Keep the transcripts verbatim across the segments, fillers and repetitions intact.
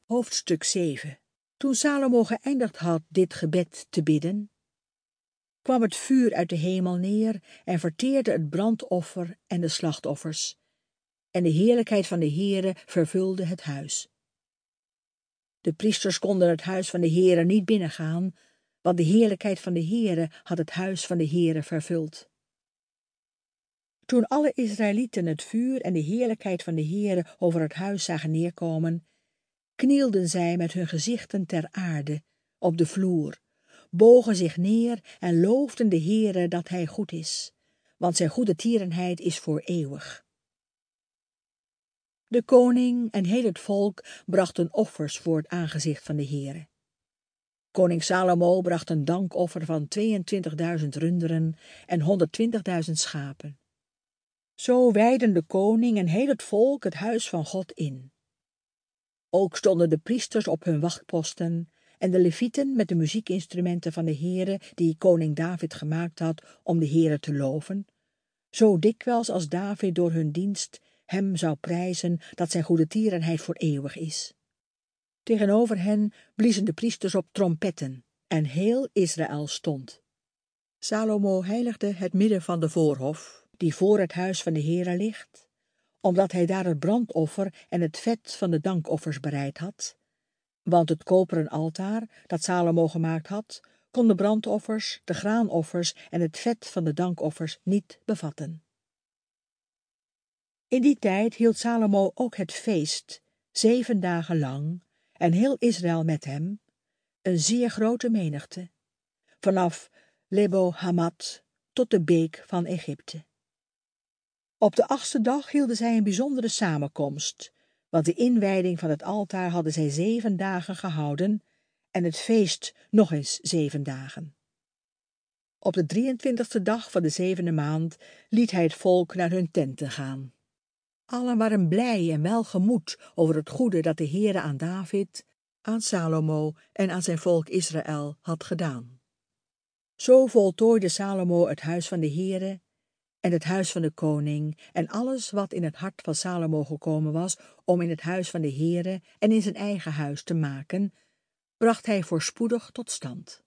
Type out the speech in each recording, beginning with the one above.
Hoofdstuk zeven. Toen Salomo geëindigd had dit gebed te bidden, kwam het vuur uit de hemel neer en verteerde het brandoffer en de slachtoffers, en de heerlijkheid van de Heere vervulde het huis. De priesters konden het huis van de Heere niet binnengaan, want de heerlijkheid van de Heere had het huis van de Heere vervuld. Toen alle Israëlieten het vuur en de heerlijkheid van de Heere over het huis zagen neerkomen, knielden zij met hun gezichten ter aarde op de vloer, bogen zich neer en loofden de Heere dat hij goed is, want zijn goede tierenheid is voor eeuwig. De koning en heel het volk brachten offers voor het aangezicht van de Heere. Koning Salomo bracht een dankoffer van tweeëntwintigduizend runderen en honderdtwintigduizend schapen. Zo wijdden de koning en heel het volk het huis van God in. Ook stonden de priesters op hun wachtposten en de levieten met de muziekinstrumenten van de Heere die koning David gemaakt had om de Heere te loven, zo dikwijls als David door hun dienst hem zou prijzen dat zijn goede tierenheid voor eeuwig is. Tegenover hen bliezen de priesters op trompetten en heel Israël stond. Salomo heiligde het midden van de voorhof, die voor het huis van de Heere ligt, omdat hij daar het brandoffer en het vet van de dankoffers bereid had, want het koperen altaar dat Salomo gemaakt had, kon de brandoffers, de graanoffers en het vet van de dankoffers niet bevatten. In die tijd hield Salomo ook het feest, zeven dagen lang, en heel Israël met hem, een zeer grote menigte, vanaf Lebo Hamat tot de beek van Egypte. Op de achtste dag hielden zij een bijzondere samenkomst, want de inwijding van het altaar hadden zij zeven dagen gehouden en het feest nog eens zeven dagen. Op de drieëntwintigste dag van de zevende maand liet hij het volk naar hun tenten gaan. Allen waren blij en welgemoed over het goede dat de Heere aan David, aan Salomo en aan zijn volk Israël had gedaan. Zo voltooide Salomo het huis van de Heere en het huis van de koning en alles wat in het hart van Salomo gekomen was om in het huis van de Heere en in zijn eigen huis te maken, bracht hij voorspoedig tot stand.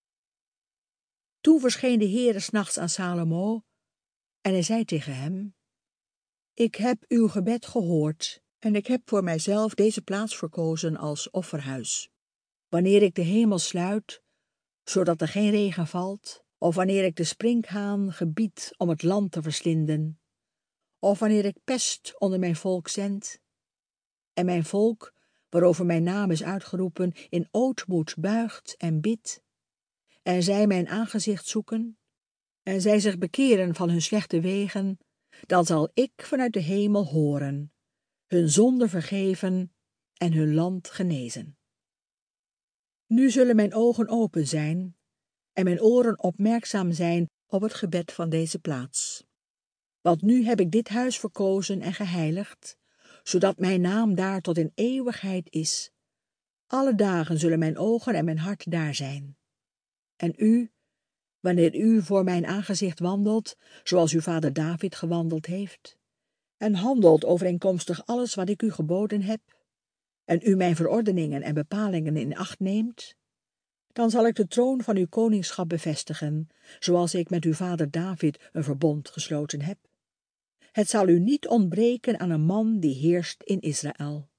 Toen verscheen de Heere 's nachts aan Salomo en hij zei tegen hem: Ik heb uw gebed gehoord en ik heb voor mijzelf deze plaats verkozen als offerhuis. Wanneer ik de hemel sluit, zodat er geen regen valt, of wanneer ik de sprinkhaan gebied om het land te verslinden, of wanneer ik pest onder mijn volk zend, en mijn volk, waarover mijn naam is uitgeroepen, in ootmoed buigt en bidt, en zij mijn aangezicht zoeken, en zij zich bekeren van hun slechte wegen, dan zal ik vanuit de hemel horen, hun zonde vergeven en hun land genezen. Nu zullen mijn ogen open zijn en mijn oren opmerkzaam zijn op het gebed van deze plaats. Want nu heb ik dit huis verkozen en geheiligd, zodat mijn naam daar tot in eeuwigheid is. Alle dagen zullen mijn ogen en mijn hart daar zijn. En u, wanneer u voor mijn aangezicht wandelt, zoals uw vader David gewandeld heeft, en handelt overeenkomstig alles wat ik u geboden heb, en u mijn verordeningen en bepalingen in acht neemt, dan zal ik de troon van uw koningschap bevestigen, zoals ik met uw vader David een verbond gesloten heb. Het zal u niet ontbreken aan een man die heerst in Israël.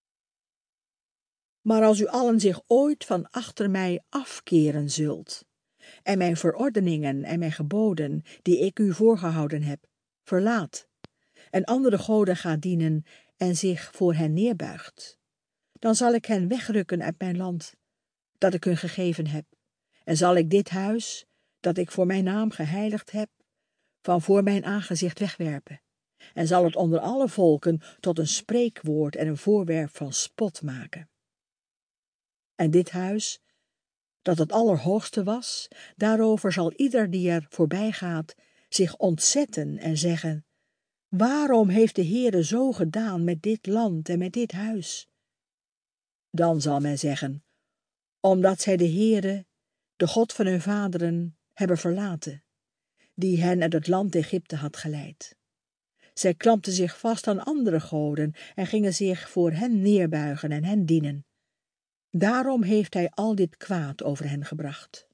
Maar als u allen zich ooit van achter mij afkeren zult, en mijn verordeningen en mijn geboden, die ik u voorgehouden heb, verlaat, en andere goden gaat dienen en zich voor hen neerbuigt, dan zal ik hen wegrukken uit mijn land, dat ik hun gegeven heb, en zal ik dit huis, dat ik voor mijn naam geheiligd heb, van voor mijn aangezicht wegwerpen, en zal het onder alle volken tot een spreekwoord en een voorwerp van spot maken. En dit huis, dat het allerhoogste was, daarover zal ieder die er voorbij gaat zich ontzetten en zeggen: Waarom heeft de Heere zo gedaan met dit land en met dit huis? Dan zal men zeggen: Omdat zij de Heere, de God van hun vaderen, hebben verlaten, die hen uit het land Egypte had geleid. Zij klampten zich vast aan andere goden en gingen zich voor hen neerbuigen en hen dienen, Daarom heeft hij al dit kwaad over hen gebracht.